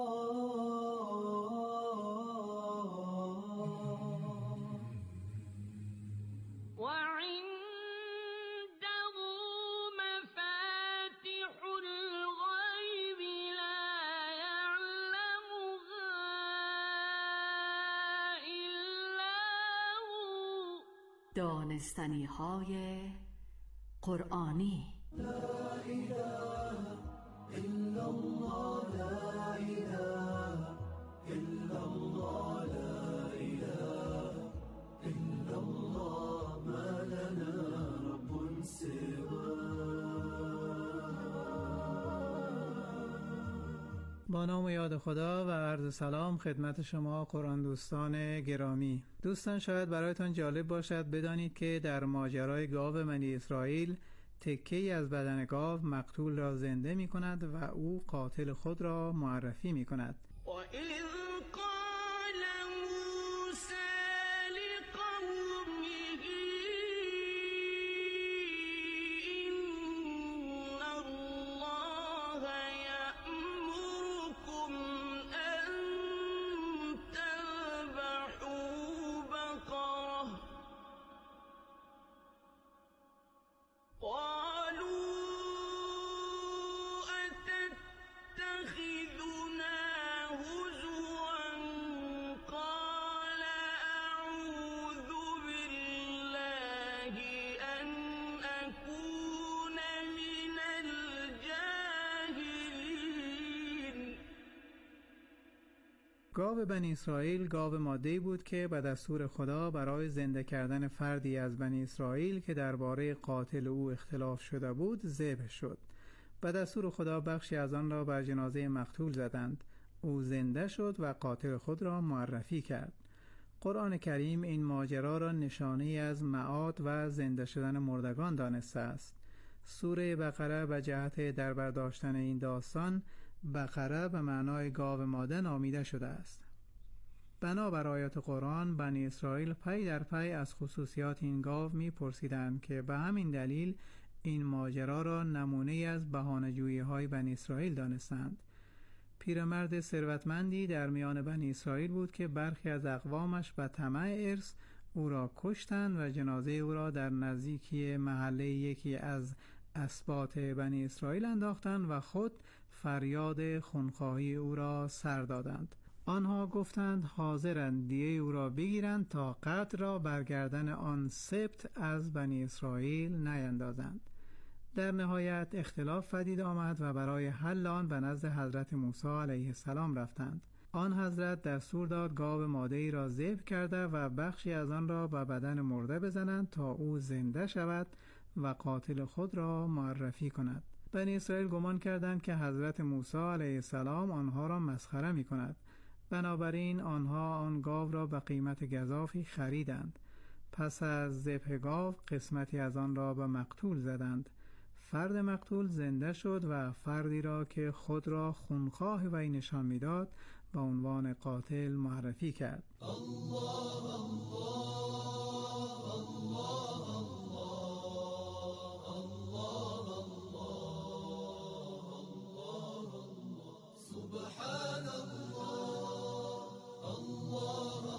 دانستنی های قرآنی. لا اله الا الله، لا اله الا الله، لا اله الا الله، ما لنا رب سواه. با نام و یاد خدا و عرض سلام خدمت شما قرآن دوستان گرامی. دوستان، شاید برایتان جالب باشد بدانید که در ماجرای گاو بنی اسرائیل تکه‌ای از بدن گاو مقتول را زنده می کند و او قاتل خود را معرفی می کند. قالوا أتتخذنا گاو بنی اسرائیل گاو ماده‌ای بود که به دستور خدا برای زنده کردن فردی از بنی اسرائیل که درباره قاتل او اختلاف شده بود ذبح شد. به دستور خدا بخشی از آن را بر جنازه مقتول زدند. او زنده شد و قاتل خود را معرفی کرد. قرآن کریم این ماجرا را نشانه از معاد و زنده شدن مردگان دانسته است. سوره بقره به جهت در برداشتن این داستان بقره به معنای گاو ماده نامیده شده است. بنابر آیات قرآن بنی اسرائیل پی در پی از خصوصیات این گاو می پرسیدند که به همین دلیل این ماجرا را نمونه از بهانه‌جویی های بنی اسرائیل دانستند. پیرمرد ثروتمندی در میان بنی اسرائیل بود که برخی از اقوامش به طمع ارث او را کشتند و جنازه او را در نزدیکی محله یکی از اسباط بنی اسرائیل انداختند و خود فریاد خونخواهی او را سر دادند. آنها گفتند حاضرند دیه او را بگیرند تا قتل را برگردن آن سبط از بنی اسرائیل نیندازند. در نهایت اختلاف پدید آمد و برای حل آن به نزد حضرت موسی علیه السلام رفتند. آن حضرت دستور داد گاو ماده‌ای را ذبح کرده و بخشی از آن را به بدن مرده بزنند تا او زنده شود و قاتل خود را معرفی کند. بنی اسرائیل گمان کردند که حضرت موسی علیه السلام آنها را مسخره می کند. بنابراین آنها آن گاو را به قیمت گزافی خریدند. پس از ذبح گاو قسمتی از آن را به مقتول زدند. فرد مقتول زنده شد و فردی را که خود را خونخواه وی نشان میداد به عنوان قاتل معرفی کرد. الله الله الله الله سبحان الله الله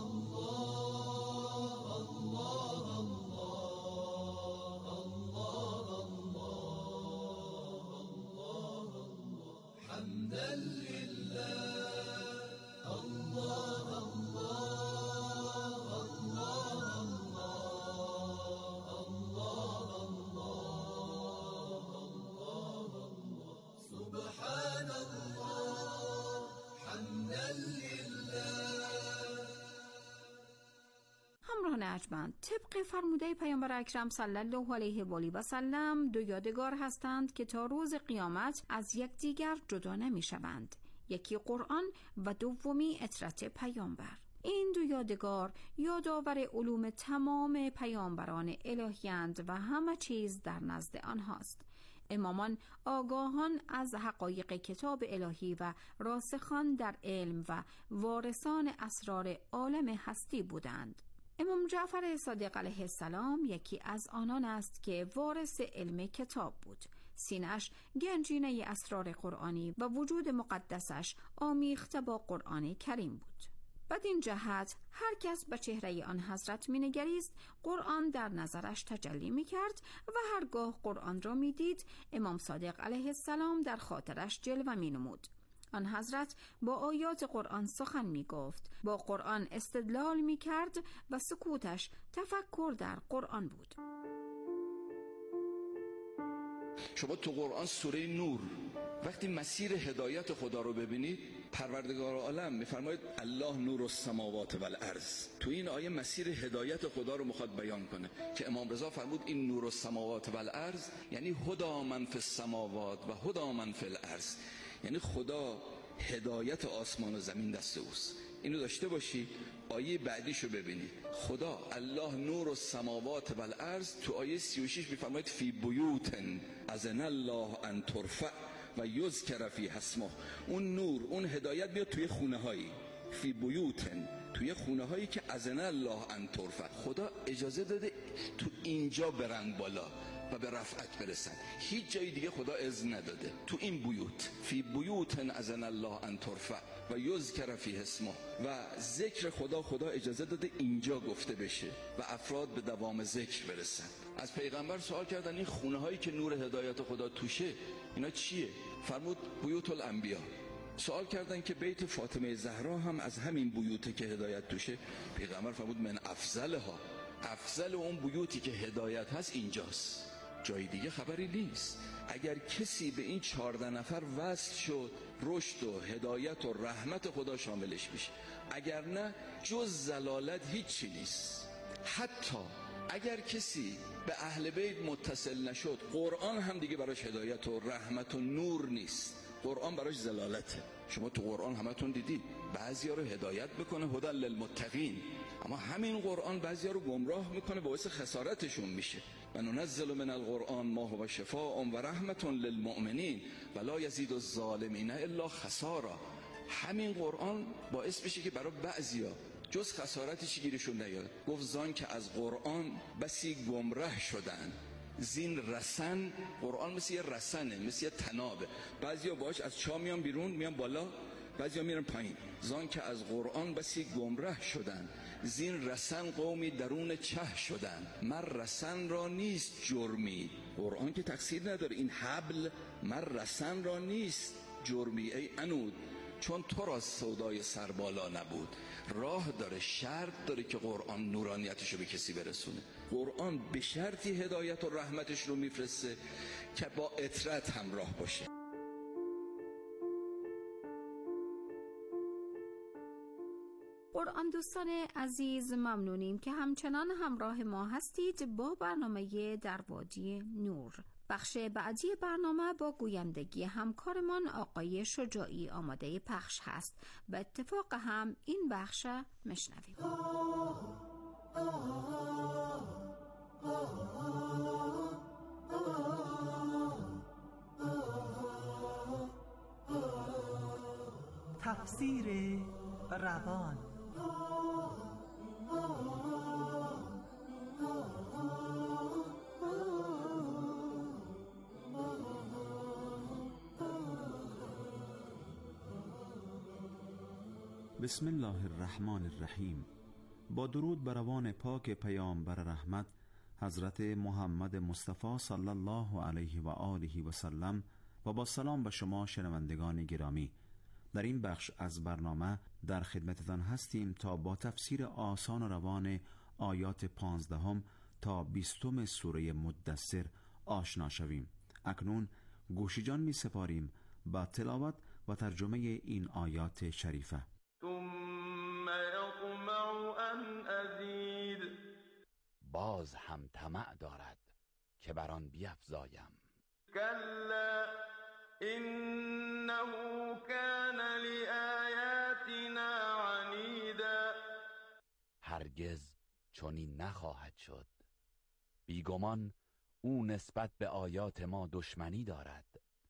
ارجمند، طبق فرموده پیامبر اکرم صلی الله علیه و آله و سلم دو یادگار هستند که تا روز قیامت از یکدیگر جدا نمی‌شوند. یکی قرآن و دومی عترت پیامبر. این دو یادگار یادآور علوم تمام پیامبران الهی‌اند و همه چیز در نزد آنهاست. امامان آگاهان از حقایق کتاب الهی و راسخان در علم و وارثان اسرار عالم هستی بودند. امام جعفر صادق علیه السلام یکی از آنان است که وارث علم کتاب بود. سینه‌اش گنجینه اسرار قرآنی و وجود مقدسش آمیخته با قرآن کریم بود. بدین جهت هر کس به چهره آن حضرت می نگریست قرآن در نظرش تجلی می کرد و هرگاه قرآن را می دید امام صادق علیه السلام در خاطرش جلوه می نمود. آن حضرت با آیات قرآن سخن می گفت، با قرآن استدلال می کرد و سکوتش تفکر در قرآن بود. شما تو قرآن سوره نور وقتی مسیر هدایت خدا رو ببینید، پروردگار عالم میفرماید الله نور السماوات و الارض. تو این آیه مسیر هدایت خدا رو میخواد بیان کنه که امام رضا فرمود این نور السماوات و الارض یعنی هدا من فی السماوات و هدا من فی الارض، یعنی خدا هدایت آسمان و زمین دست اوست. اینو داشته باشی. آیه بعدیشو ببینید، خدا الله نور السماوات و الارض تو آیه سی و شش میفرماید فی بیوت اذن الله ان ترفع و یذکر فیها اسمه. اون نور، اون هدایت بیاد توی خونه هایی، فی بیوتن، توی خونه هایی که اذن الله ان ترفع، خدا اجازه داده تو اینجا برن بالا و به رفعت برسن. هیچ جای دیگه خدا اذن نداده. تو این بیوت، فی بیوتن اذن الله ان ترفع و یذکر فیها اسمه، و ذکر خدا خدا اجازه داده اینجا گفته بشه و افراد به دوام ذکر برسن. از پیغمبر سوال کردن این خونه هایی که نور هدایت خدا توشه اینا چیه؟ فرمود بیوت الانبیا. سوال کردن که بیت فاطمه زهرا هم از همین بیوته که هدایت توشه؟ پیغمبر فرمود من افضلها، افضل اون بیوتی که هدایت هست اینجاست، جای دیگه خبری نیست. اگر کسی به این چهارده نفر وصل شد رشد و هدایت و رحمت خدا شاملش میشه، اگر نه جز زلالت هیچی نیست. حتی اگر کسی به اهل بیت متصل نشد، قرآن هم دیگه براش هدایت و رحمت و نور نیست، قرآن براش زلالته. شما تو قرآن همتون دیدید بعضیا رو هدایت میکنه هدی للمتقین، اما همین قرآن بعضیا رو گمراه میکنه، باعث خسارتشون میشه. و ننزل من القرآن ما هو شفاء و رحمت للمؤمنین ولا یزید الظالمین الا خسارا. همین قرآن باعث میشه که برای بعضیا جز خسارتش گیرشون نیاد. گفت زان که از قرآن بسی گمراه شدن، زین رسن، قرآن مثل یه رسنه، مثل یه تنابه، بعضیا باش از چاه میان بیرون میان بالا، بعضیا میرن پایین. زان که از قرآن بسی گمراه شدن، زین رسن قومی درون چه شدن. مر رسن را نیست جرمی، قرآن که تقصیر نداره، این حبل مر رسن را نیست جرمی ای عنود، چون تو را سودای سربالا نبود. راه داره، شرط داره که قرآن نورانیتش رو به کسی برسونه. قرآن به شرطی هدایت و رحمتش رو میفرسته که با اطرت همراه باشه. قرآن دوستان عزیز، ممنونیم که همچنان همراه ما هستید با برنامه در وادی نور. بخش بعدی برنامه با گویندگی همکارمان آقای شجاعی آماده پخش هست. به اتفاق هم این بخش مشنویم. تفسیر روان. بسم الله الرحمن الرحیم. با درود بر روان پاک پیامبر رحمت حضرت محمد مصطفی صلی الله علیه و آله و سلم و با سلام به شما شنوندگان گرامی، در این بخش از برنامه در خدمتتان هستیم تا با تفسیر آسان و روان آیات پانزدهم تا بیستم سوره مدثر آشنا شویم. اکنون گوش جان می سپاریم با تلاوت و ترجمه این آیات شریفه. ثم یطمع ان ازید، باز هم طمع دارد که بر آن بیفزایم. کلا انه کان لآیاتنا عنیدا، هرگز چنین نخواهد شد، بیگمان او نسبت به آیات ما دشمنی دارد.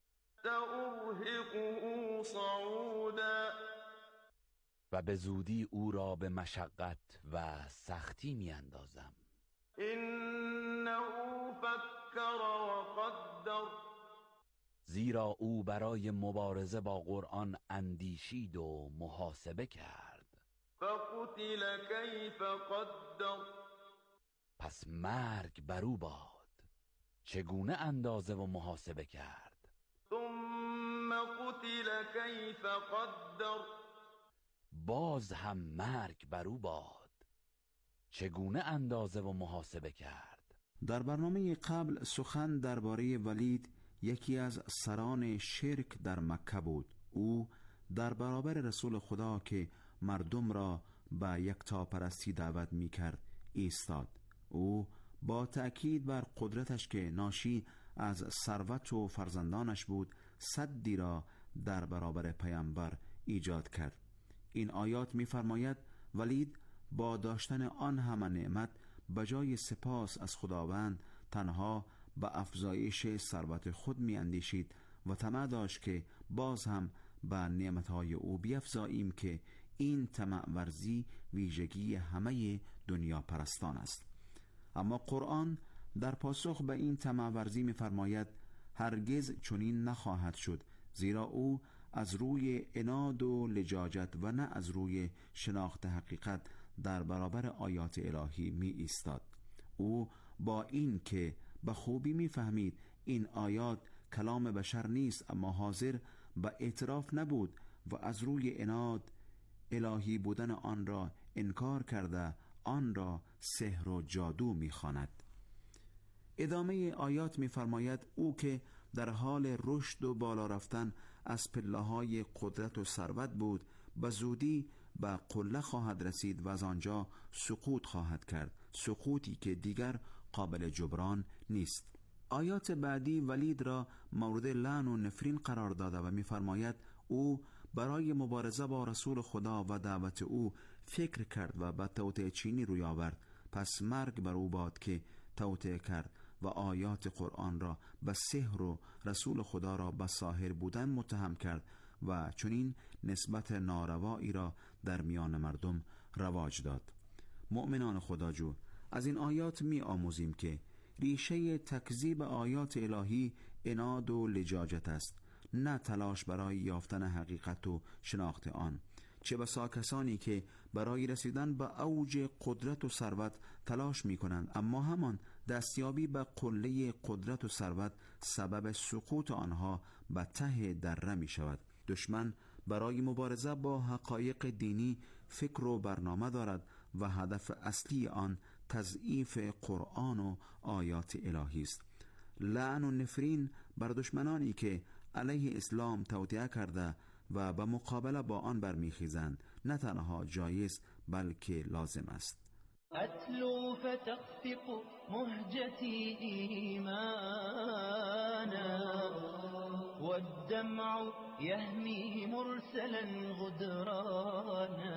سأرهقه صعودا، و به زودی او را به مشقت و سختی می اندازم. انه فکر و قدر، زیرا او برای مبارزه با قرآن اندیشید و محاسبه کرد. فقتل کیف قدر، پس مرگ بر او باد، چگونه اندازه و محاسبه کرد. ثم قتل کیف قدر، باز هم مرگ بر او باد، چگونه اندازه و محاسبه کرد. در برنامه قبل سخن درباره ولید، یکی از سران شرک در مکه بود. او در برابر رسول خدا که مردم را به یکتاپرستی دعوت می کرد ایستاد. او با تأکید بر قدرتش که ناشی از ثروت و فرزندانش بود، سدی را در برابر پیامبر ایجاد کرد. این آیات می فرماید ولید با داشتن آن همه نعمت بجای سپاس از خداوند تنها به افزایش ثروت خود می اندیشید و طمع داشت که باز هم به نعمتهای او بیفزاییم که این طمع ورزی ویژگی همه دنیا پرستان است. اما قرآن در پاسخ به این طمع ورزی می فرماید هرگز چنین نخواهد شد، زیرا او از روی عناد و لجاجت و نه از روی شناخت حقیقت در برابر آیات الهی می ایستاد. او با این که به خوبی می فهمید این آیات کلام بشر نیست، اما حاضر به اعتراف نبود و از روی عناد الهی بودن آن را انکار کرده آن را سحر و جادو می خواند. ادامه آیات می فرماید او که در حال رشد و بالا رفتن از پله‌های قدرت و ثروت بود، به زودی به قله خواهد رسید و از آنجا سقوط خواهد کرد، سقوطی که دیگر قابل جبران نیست. آیات بعدی ولید را مورد لعن و نفرین قرار داده و می‌فرماید او برای مبارزه با رسول خدا و دعوت او فکر کرد و به توطئه چینی روی آورد، پس مرگ بر او باد که توطئه کرد و آیات قرآن را به سحر و رسول خدا را به ساحر بودن متهم کرد و چنین نسبت ناروایی را در میان مردم رواج داد. مؤمنان خداجو، از این آیات می آموزیم که ریشه تکذیب آیات الهی عناد و لجاجت است، نه تلاش برای یافتن حقیقت و شناخت آن. چه بسا کسانی که برای رسیدن به اوج قدرت و ثروت تلاش می کنند، اما همان دستیابی به قله قدرت و ثروت سبب سقوط آنها به ته دره می شود. دشمن برای مبارزه با حقایق دینی فکر و برنامه دارد و هدف اصلی آن تضعیف قرآن و آیات الهی است. لعن و نفرین بر دشمنانی که علیه اسلام توطئه کرده و به مقابله با آن برمیخیزند نه تنها جایز بلکه لازم است. أتلو فتخفق مهجتي إيمانا والدمع يهمي مرسلا غدرانا.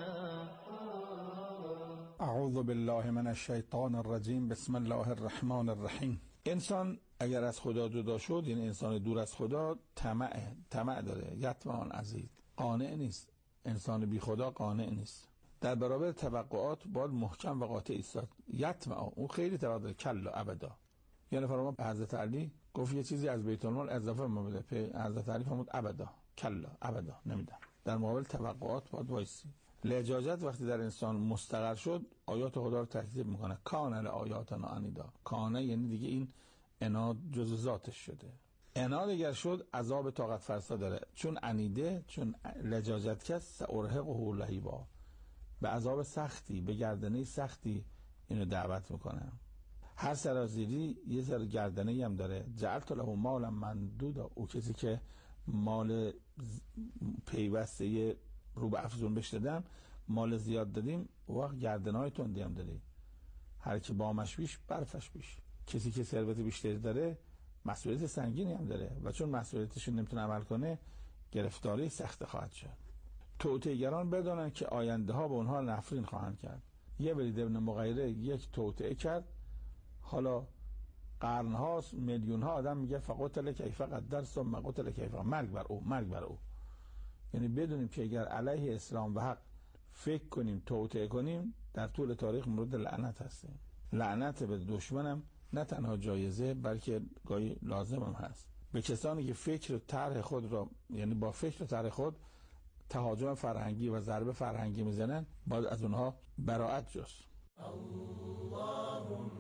اعوذ بالله من الشیطان الرجیم. بسم الله الرحمن الرحیم. انسان اگر از خدا جدا شد، یعنی انسان دور از خدا، طمع طمع داره، یطمع عزیز، قانع نیست. انسان بی خدا قانع نیست، در برابر توقعات باید محکم و قاطع ایستاد. یطمع، اون خیلی توقع داره، کلا ابدا. یعنی فرمان حضرت علی گفت یه چیزی از بیت المال اضافه ما بده، حضرت علی فرمود ابدا، کلا ابدا نمیدم. در مقابل توقعات باید وایسی. لجاجت وقتی در انسان مستقر شد، آیات خدا رو تکذیب میکنه. کان آیاتنا عنیدا. کانه یعنی دیگه این عناد جزء ذاتش شده. عناد اگر شد عذاب طاقت فرسا داره، چون عنیده، چون لجاجت کس سأرهقه لهیبا، به عذاب سختی، به گردنه سختی اینو دعوت میکنه. هر سرازیری یه سر گردنه هم داره. جعلت له مالا ممدودا، او کسی که مال پیوسته رو به افزون بهش دادم، مال زیاد دادیم، وقت گردنهای تندی هم داری. هر که بامش بیش برفش بیش. کسی که ثروت بیشتری داره مسئولیت سنگینی هم داره و چون مسئولیتش نمیتونه عمل کنه گرفتاری سخت خواهد شد. توطئه‌گران بدونن که آینده ها به اونها نفرین خواهند کرد. یه ولید ابن مغیره یک توطئه کرد، حالا قرن هاست، میلیون ها آدم میگه فقتل کیف قدر ثم قتل کیف، مرگ بر او، مرگ بر او. یعنی بدونیم که اگر علیه اسلام و حق فکر کنیم، توطئه کنیم، در طول تاریخ مورد لعنت هستیم. لعنت به دشمنم نه تنها جایزه بلکه گاهی لازم هم هست. به کسانی که فکر و طرح خود را، یعنی با فکر و طرح خود تهاجم فرهنگی و ضربه فرهنگی میزنن، باید از اونها براءت جست. اللهم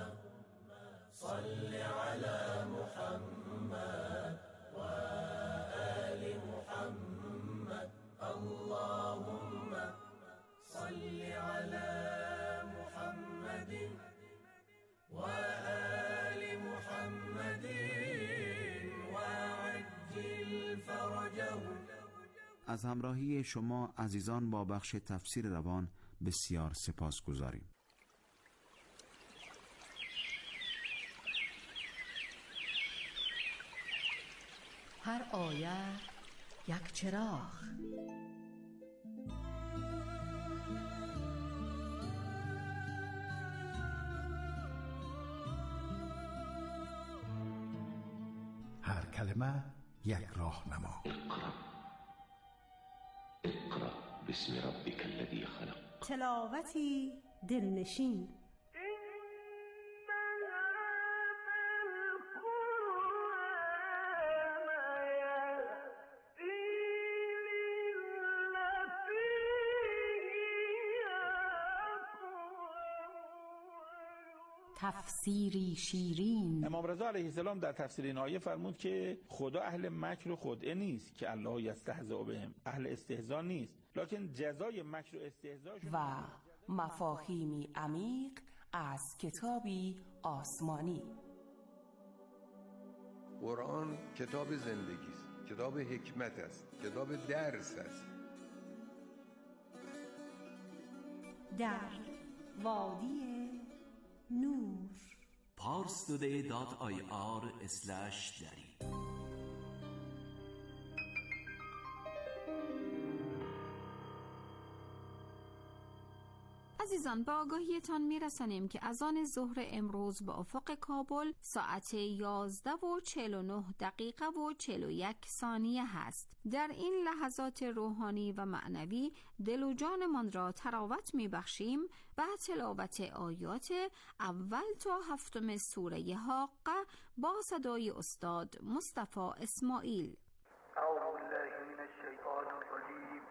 صل على محمد و آل محمد. اللهم صل على محمد و آل محمد وعجل فرجهم. از همراهی شما عزیزان با بخش تفسیر روان بسیار سپاسگزاریم. هر آیه یک چراغ. هر کلمه یک راهنما. اقرأ باسم ربك الذي خلق. تلاوتی دلنشین. تفسیری شیرین. امام رضا علیه السلام در تفسیر این آیه فرمود که خدا اهل مکر و خدعه نیست که الله یستهزئ بهم، اهل استهزا نیست، لکن جزای مکر و استهزا و مفاهیمی عمیق از کتابی آسمانی. قرآن کتاب زندگی است، کتاب حکمت است، کتاب درس است. در وادی نور parstoday dot i r slash dari عزیزان، به آگاهیتان میرسانیم که اذان ظهر امروز به افق کابل ساعت یازده و چهل و نه دقیقه و چهل و یک ثانیه هست. در این لحظات روحانی و معنوی دل و جانمان را تراوت میبخشیم به تلاوت آیات اول تا هفتم سوره حاقه با صدای استاد مصطفی اسماعیل. اعوذ بالله من الشیطان الرجیم.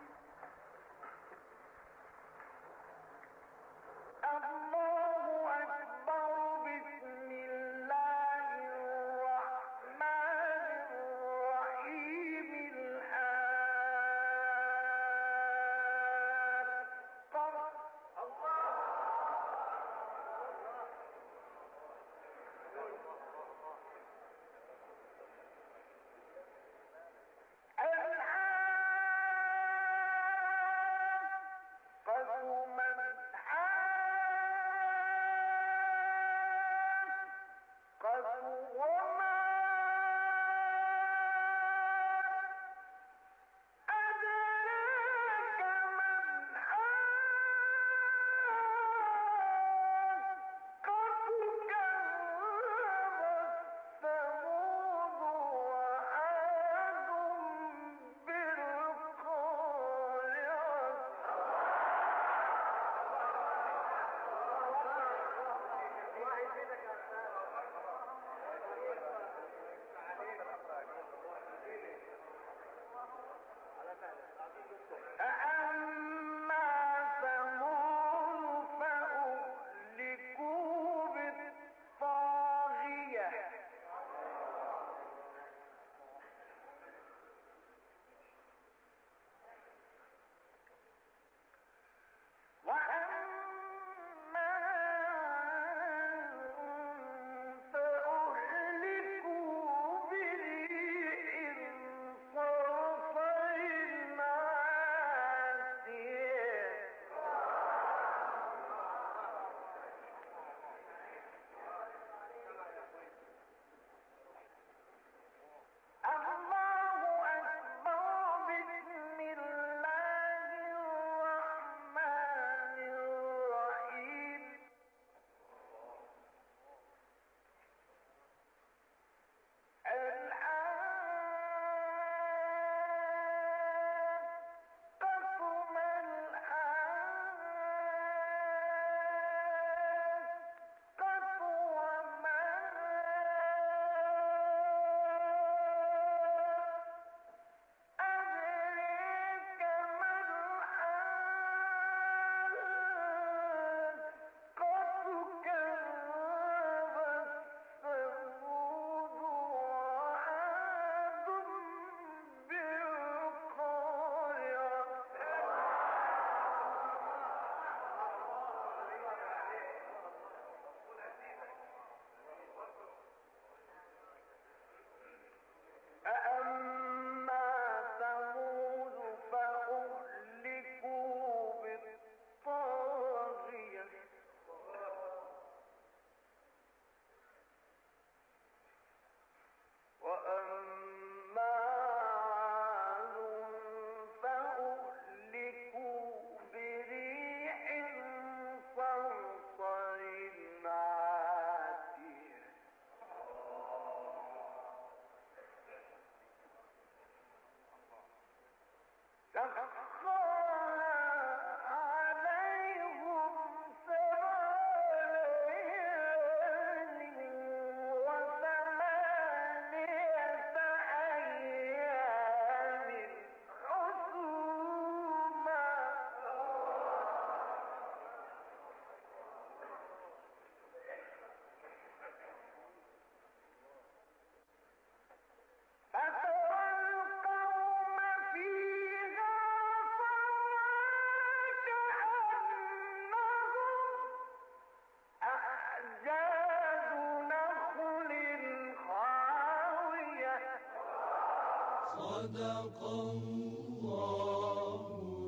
صدق الله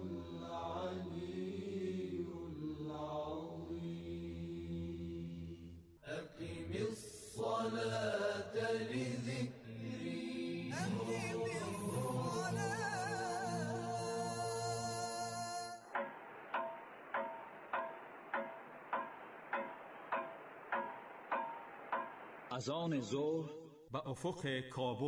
العلي العظيم. أقم الصلاة لذكري. أقم الصلاة. از آن ظهر به افق کابل